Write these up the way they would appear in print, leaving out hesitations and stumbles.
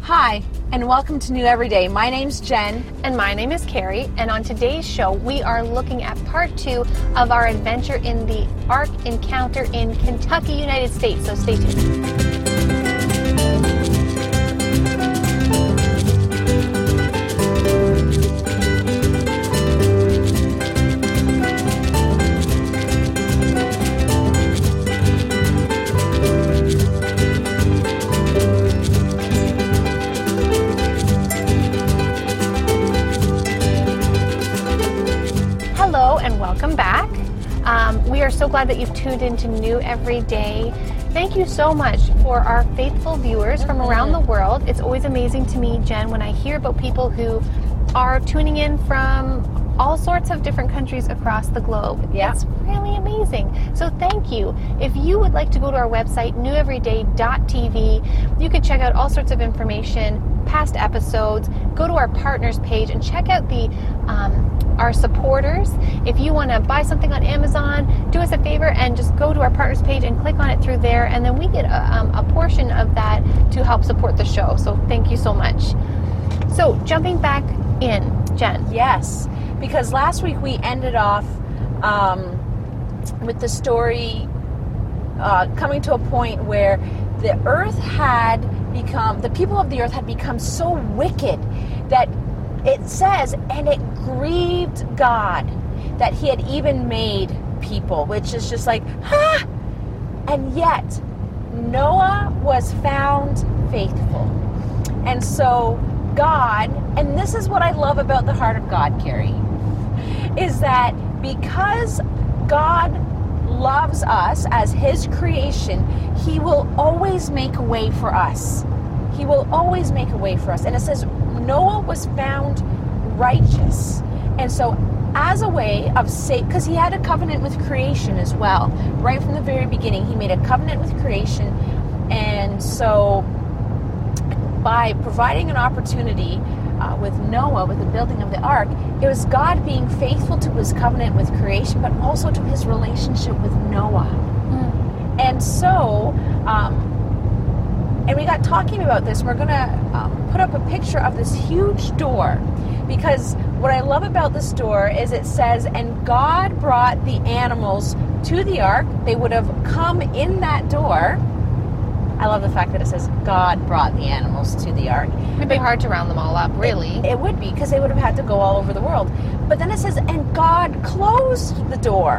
Hi, and welcome to New Everyday. My name's Jen. And my name is Carrie, and on today's show, we are looking at part 2 of our adventure in the Ark encounter in Kentucky, United States, so stay tuned. Welcome back. We are so glad that you've tuned into New Every Day. Thank you so much for our faithful viewers from around the world. It's always amazing to me, Jen, when I hear about people who are tuning in from all sorts of different countries across the globe. Yeah. It's really amazing. So thank you. If you would like to go to our website, neweveryday.tv, you can check out all sorts of information, past episodes, go to our partners page and check out our supporters. If you want to buy something on Amazon, do us a favor and just go to our partners page and click on it through there, and then we get a portion of that to help support the show. So thank you so much. So jumping back in, Jen. Yes, because last week we ended off with the story coming to a point where the people of the earth had become so wicked that it says, and it grieved God that he had even made people, which is just like, ha! And yet, Noah was found faithful. And so God, and this is what I love about the heart of God, Carrie, is that because God loves us as his creation, he will always make a way for us. He will always make a way for us. And it says Noah was found righteous. And so as a way of because he had a covenant with creation as well. Right from the very beginning, he made a covenant with creation. And so by providing an opportunity with Noah, with the building of the ark, it was God being faithful to his covenant with creation, but also to his relationship with Noah. And so, and we got talking about this. We're going to put up a picture of this huge door, because what I love about this door is it says, and God brought the animals to the ark. They would have come in that door. I love the fact that it says God brought the animals to the ark. It'd be hard to round them all up, really. It would be, because they would have had to go all over the world. But then it says, and God closed the door.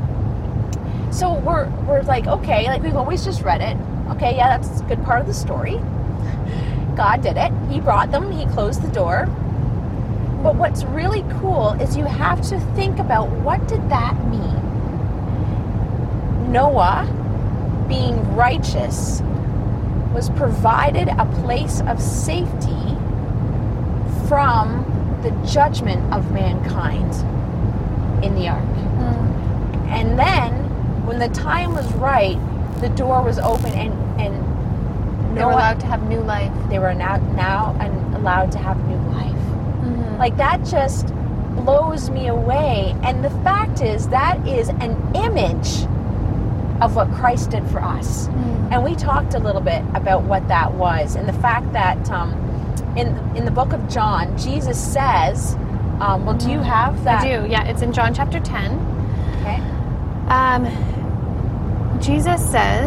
So we're like, okay, like we've always just read it. Okay, yeah, that's a good part of the story. God did it. He brought them. He closed the door. But what's really cool is you have to think about, what did that mean? Noah, being righteous, was provided a place of safety from the judgment of mankind in the ark. And then, when the time was right, the door was open, and they were allowed to have new life. They were now allowed to have new life. Like, that just blows me away. And the fact is, that is an image of what Christ did for us. And we talked a little bit about what that was, and the fact that in the book of John, Jesus says, well, do you have that? I do, yeah. It's in John chapter 10. Okay. Jesus says,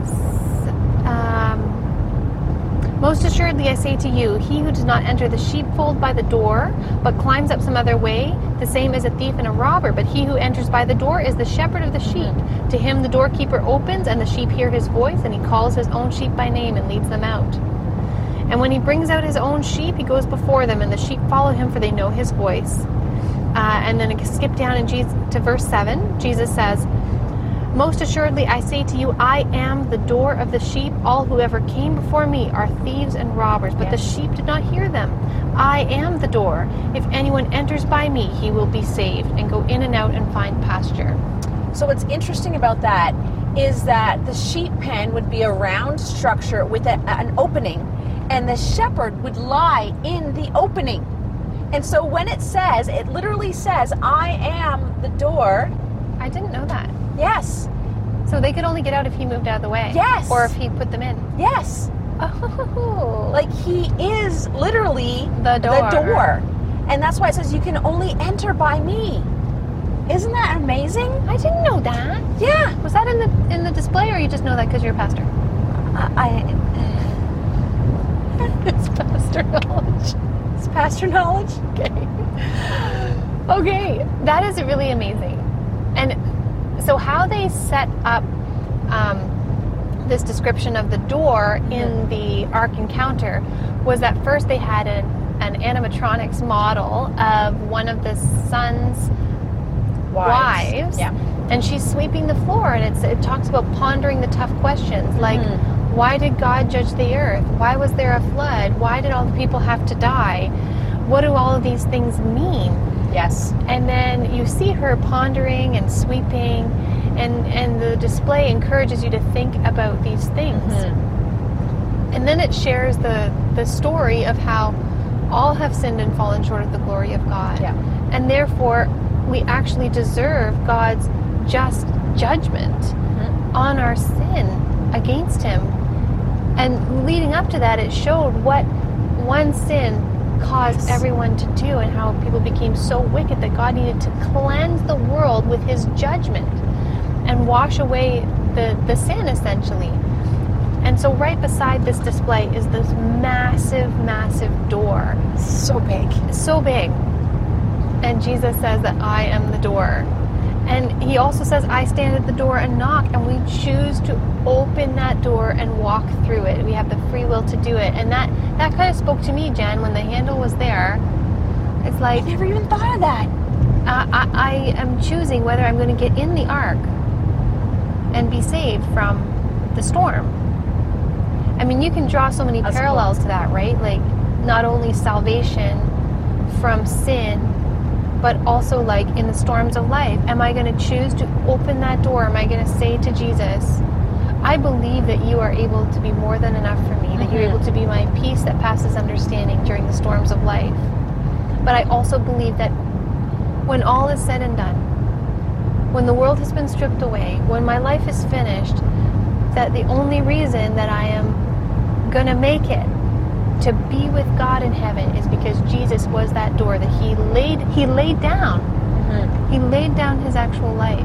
most assuredly I say to you, he who does not enter the sheepfold by the door, but climbs up some other way, the same is a thief and a robber. But he who enters by the door is the shepherd of the sheep. To him the doorkeeper opens, and the sheep hear his voice, and he calls his own sheep by name and leads them out. And when he brings out his own sheep, he goes before them, and the sheep follow him, for they know his voice. And then skip down to verse 7. Jesus says, most assuredly I say to you, I am the door of the sheep. All who ever came before me are thieves and robbers, but the sheep did not hear them. I am the door. If anyone enters by me, he will be saved, and go in and out and find pasture. So what's interesting about that is that the sheep pen would be a round structure with an opening, and the shepherd would lie in the opening. And so when it literally says, I am the door. I didn't know that. Yes. So they could only get out if he moved out of the way? Yes. Or if he put them in? Yes. Oh. Like, he is literally The door. And that's why it says you can only enter by me. Isn't that amazing? I didn't know that. Yeah. Was that in the display, or you just know that because you're a pastor? It's pastor knowledge. It's pastor knowledge. Okay, that is really amazing. And so how they set up this description of the door in the Ark encounter was that first they had an animatronics model of one of the son's wives. Yeah. And she's sweeping the floor, and it talks about pondering the tough questions, like, why did God judge the earth? Why was there a flood? Why did all the people have to die? What do all of these things mean? Yes. And then you see her pondering and sweeping, and the display encourages you to think about these things. And then it shares the story of how all have sinned and fallen short of the glory of God. Yeah. And therefore, we actually deserve God's just judgment on our sin against him. And leading up to that, it showed what one sin caused everyone to do, and how people became so wicked that God needed to cleanse the world with his judgment and wash away the sin, essentially. And so right beside this display is this massive, massive door. So big. So big. And Jesus says that I am the door. And he also says, I stand at the door and knock, and we choose to open that door and walk through it. We have the free will to do it. And that kind of spoke to me, Jen, when the handle was there. It's like, I never even thought of that. I am choosing whether I'm going to get in the ark and be saved from the storm. I mean, you can draw so many parallels to that, right? Like, not only salvation from sin, but also, like, in the storms of life. Am I going to choose to open that door? Am I going to say to Jesus, I believe that you are able to be more than enough for me, that you're able to be my peace that passes understanding during the storms of life. But I also believe that when all is said and done, when the world has been stripped away, when my life is finished, that the only reason that I am going to make it to be with God in heaven is because Jesus was that door that he laid down. He laid down his actual life.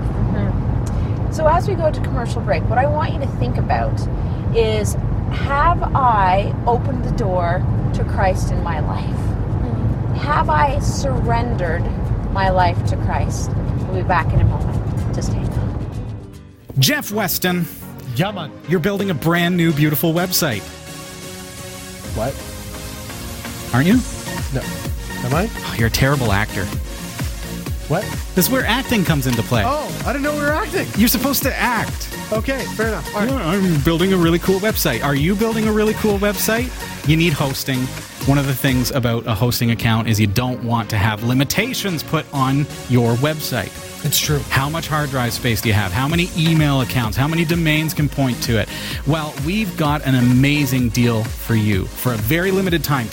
So as we go to commercial break, what I want you to think about is, have I opened the door to Christ in my life? Have I surrendered my life to Christ? We'll be back in a moment. Just hang on. Jeff Weston, Yeah, man. you're building a brand new, beautiful website, What? aren't you? No. Am I? Oh, you're a terrible actor. What? This is where acting comes into play. Oh, I didn't know we were acting. You're supposed to act. Okay, fair enough. All right. Yeah, I'm building a really cool website. Are you building a really cool website? You need hosting. One of the things about a hosting account is you don't want to have limitations put on your website. It's true. How much hard drive space do you have? How many email accounts? How many domains can point to it? Well, we've got an amazing deal for you. For a very limited time,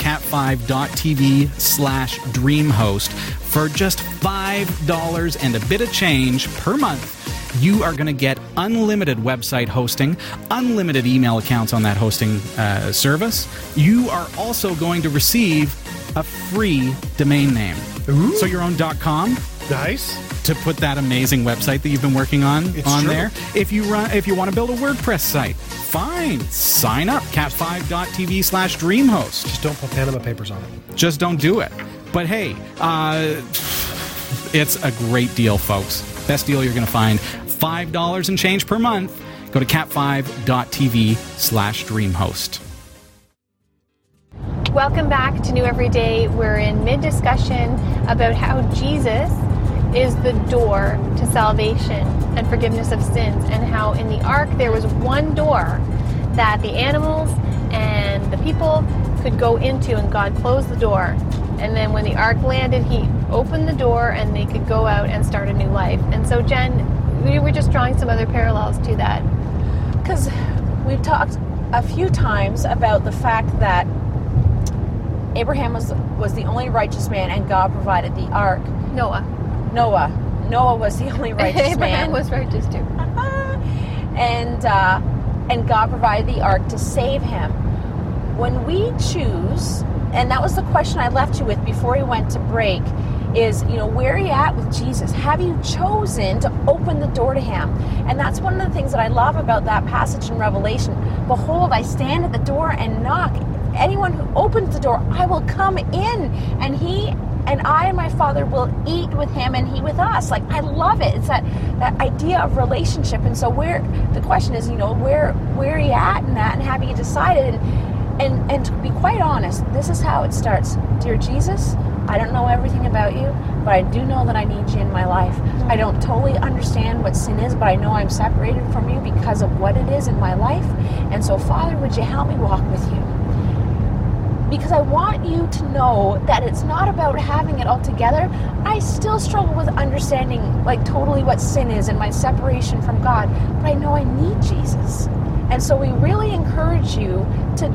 cat5.tv/dreamhost. For just $5 and a bit of change per month, you are going to get unlimited website hosting, unlimited email accounts on that hosting service. You are also going to receive a free domain name. Ooh. So your own .com Nice. to put that amazing website that you've been working on It's true. there. If you want to build a WordPress site, fine. Sign up, cat5.tv/dreamhost. Just don't put Panama Papers on it. Just don't do it. But hey, it's a great deal, folks. Best deal you're going to find. $5 and change per month. Go to cat5.tv/dreamhost. Welcome back to New Everyday. We're in mid-discussion about how Jesus is the door to salvation and forgiveness of sins, and how in the ark there was one door that the animals and the people could go into, and God closed the door. And then when the ark landed, he opened the door and they could go out and start a new life. And so, Jen, we were just drawing some other parallels to that. Because we've talked a few times about the fact that Abraham was the only righteous man, and God provided the ark. Noah was the only righteous man. Abraham was righteous too. And God provided the ark to save him. when we choose, and that was the question I left you with before we went to break, is, where are you at with Jesus? Have you chosen to open the door to him? And that's one of the things that I love about that passage in Revelation. Behold, I stand at the door and knock. Anyone who opens the door, I will come in, and he and I and my Father will eat with him and he with us. Like, I love it. It's that idea of relationship. And so the question is, where are you at in that, and have you decided? And to be quite honest, this is how it starts. Dear Jesus, I don't know everything about you, but I do know that I need you in my life. I don't totally understand what sin is, but I know I'm separated from you because of what it is in my life. And so, Father, would you help me walk with you? Because I want you to know that it's not about having it all together. I still struggle with understanding, totally what sin is and my separation from God, but I know I need Jesus. And so we really encourage you to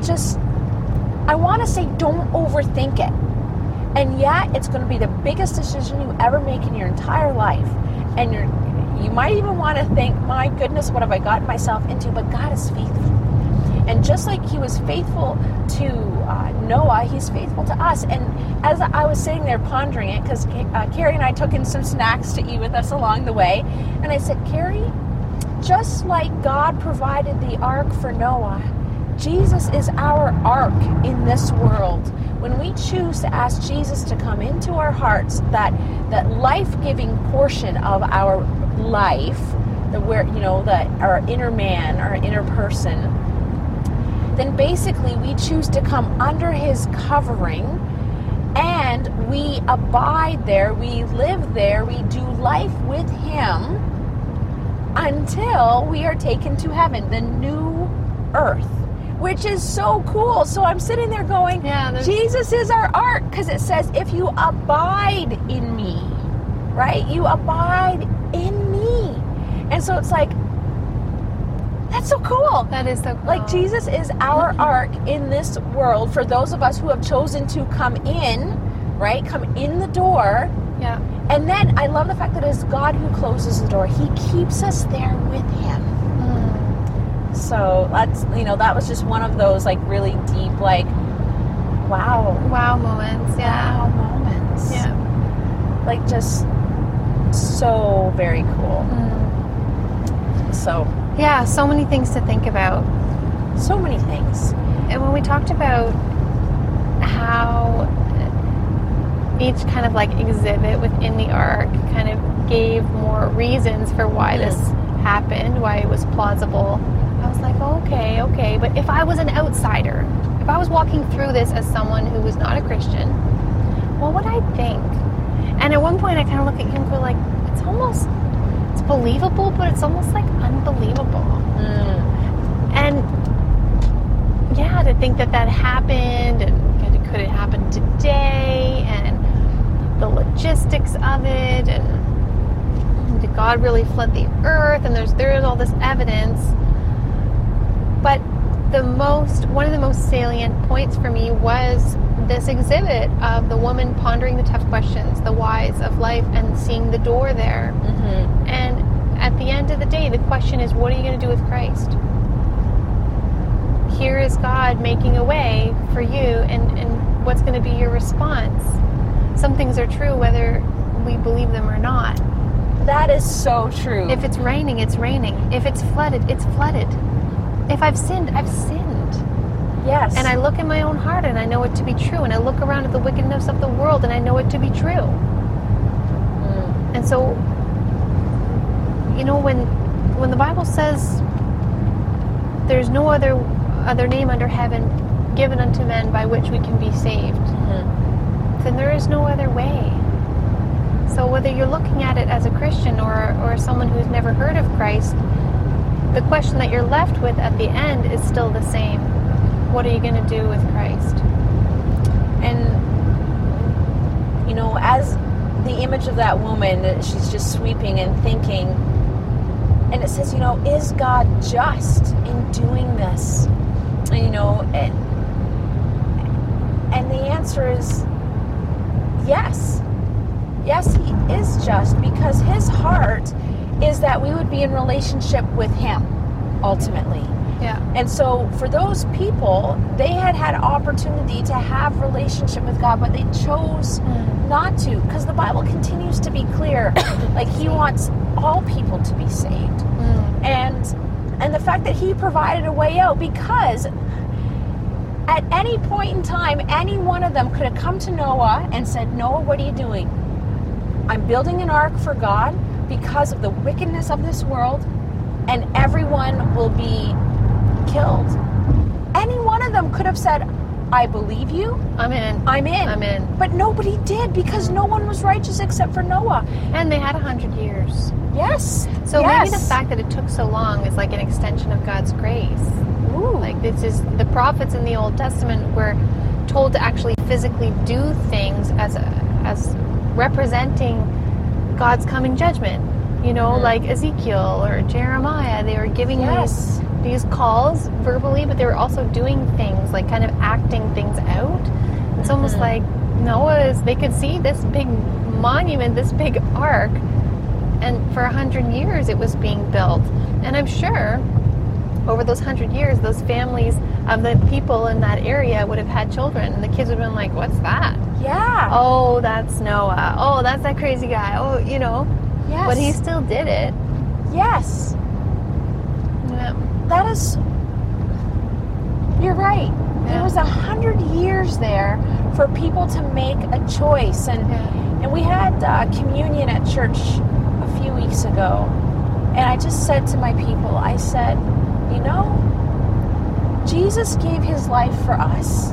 I want to say, don't overthink it. And yet, it's going to be the biggest decision you ever make in your entire life. And you might even want to think, my goodness, what have I gotten myself into? But God is faithful. And just like he was faithful to Noah, he's faithful to us. And as I was sitting there pondering it, because Carrie and I took in some snacks to eat with us along the way, and I said, Carrie, just like God provided the ark for Noah, Jesus is our ark in this world. When we choose to ask Jesus to come into our hearts, that life-giving portion of our life, our inner man, our inner person, then basically we choose to come under his covering, and we abide there, we live there, we do life with him until we are taken to heaven, the new earth, which is so cool. So I'm sitting there going, Jesus is our ark, because it says, if you abide in me, right? You abide in me. And so it's like, that's so cool. That is so cool. Like, Jesus is our ark in this world for those of us who have chosen to come in, right? Come in the door. Yeah. And then I love the fact that it's God who closes the door. He keeps us there with him. So that's, that was just one of those really deep, wow moments. Yeah. Wow moments. Yeah. Just so very cool. So. Yeah, so many things to think about. So many things. And when we talked about how each kind of exhibit within the ark kind of gave more reasons for why this happened, why it was plausible, I was like, okay. But if I was an outsider, if I was walking through this as someone who was not a Christian, what would I think? And at one point I kind of look at you and go it's believable, but it's almost unbelievable. And yeah, to think that happened, and could it happen today, and the logistics of it, and did God really flood the earth? And there's all this evidence. But one of the most salient points for me was this exhibit of the woman pondering the tough questions, the whys of life, and seeing the door there. And at the end of the day, the question is, what are you going to do with Christ? Here is God making a way for you, and what's going to be your response? Some things are true whether we believe them or not. That is so true. If it's raining, it's raining. If it's flooded, it's flooded. If I've sinned, I've sinned. Yes. And I look in my own heart and I know it to be true. And I look around at the wickedness of the world and I know it to be true. And so, when the Bible says there's no other name under heaven given unto men by which we can be saved, then there is no other way. So whether you're looking at it as a Christian or someone who's never heard of Christ, the question that you're left with at the end is still the same. What are you going to do with Christ? And, as the image of that woman, she's just sweeping and thinking, and it says, is God just in doing this? And the answer is yes. Yes, he is just, because his heart is that we would be in relationship with him, ultimately. Yeah. And so for those people, they had opportunity to have relationship with God, but they chose not to, because the Bible continues to be clear. Like, he wants all people to be saved. And the fact that he provided a way out, because at any point in time, any one of them could have come to Noah and said, Noah, what are you doing? I'm building an ark for God because of the wickedness of this world, and everyone will be killed. Any one of them could have said, I believe you. I'm in. I'm in. I'm in. But nobody did, because no one was righteous except for Noah. And they had 100 years. Yes. So yes. maybe the fact that it took so long is like an extension of God's grace. Ooh. Like, this is the prophets in the Old Testament were told to actually physically do things as representing God's coming judgment. You know, like Ezekiel or Jeremiah, they were giving these calls verbally, but they were also doing things, like kind of acting things out. It's almost like they could see this big monument, this big ark, and for 100 years it was being built. And I'm sure over those 100 years, those families of the people in that area would have had children, and the kids would have been like, what's that? Yeah. Oh, that's Noah. Oh, that's that crazy guy. Oh, you know. Yes. But he still did it. Yes. Yeah. That is... You're right. There was 100 years there for people to make a choice. And we had communion at church a few weeks ago. And I just said to my people, I said, you know, Jesus gave his life for us.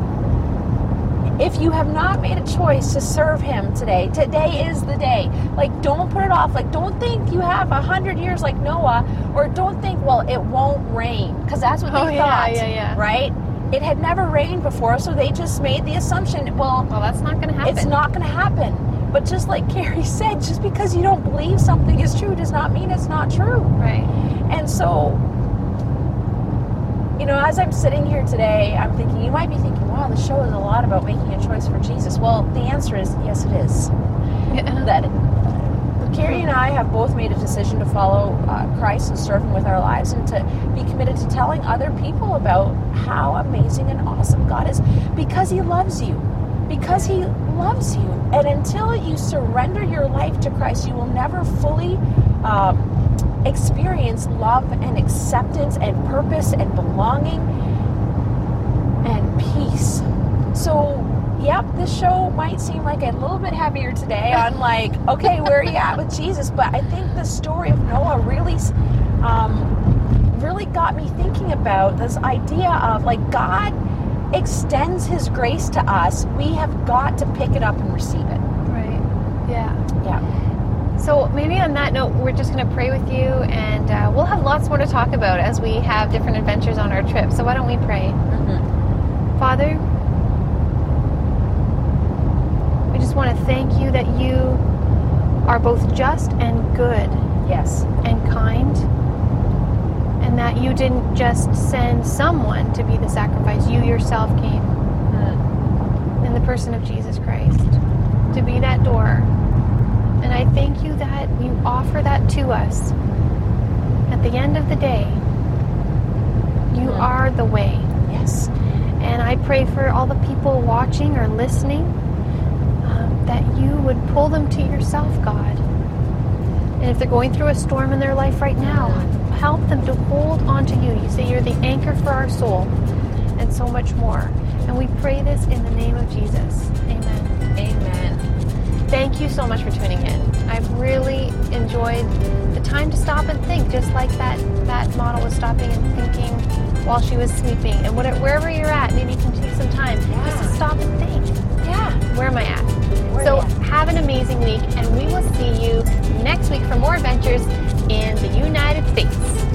If you have not made a choice to serve him today, today is the day. Like, don't put it off. Like, don't think you have 100 years like Noah, or don't think, well, it won't rain, because that's what they thought, right? It had never rained before, so they just made the assumption, well, that's not going to happen. It's not going to happen. But just like Carrie said, just because you don't believe something is true does not mean it's not true. Right. And so, you know, as I'm sitting here today, I'm thinking, you might be thinking, wow, the show is a lot about making a choice for Jesus. Well, the answer is yes, it is. That Carrie and I have both made a decision to follow Christ and serve him with our lives, and to be committed to telling other people about how amazing and awesome God is, because he loves you. Because he loves you. And until you surrender your life to Christ, you will never fully experience love and acceptance and purpose and belonging and peace. So, yep, this show might seem like a little bit heavier today on like, okay, where are you at with Jesus? But I think the story of Noah really got me thinking about this idea of, like, God extends his grace to us. We have got to pick it up and receive it. Right. Yeah. Yeah. So maybe on that note, we're just going to pray with you, and we'll have lots more to talk about as we have different adventures on our trip. So why don't we pray? Father, we just want to thank you that you are both just and good. Yes. And kind. And that you didn't just send someone to be the sacrifice. You yourself came in the person of Jesus Christ to be that door. And I thank you that you offer that to us. At the end of the day, you are the way. Yes. And I pray for all the people watching or listening, that you would pull them to yourself, God. And if they're going through a storm in their life right now, help them to hold on to you. You say you're the anchor for our soul, and so much more. And we pray this in the name of Jesus. Amen. Amen. Thank you so much for tuning in. I've really enjoyed the time to stop and think, just like that model was stopping and thinking while she was sleeping. And wherever you're at, maybe you can take some time just to stop and think. Yeah. Where am I at? So have an amazing week, and we will see you next week for more adventures in the United States.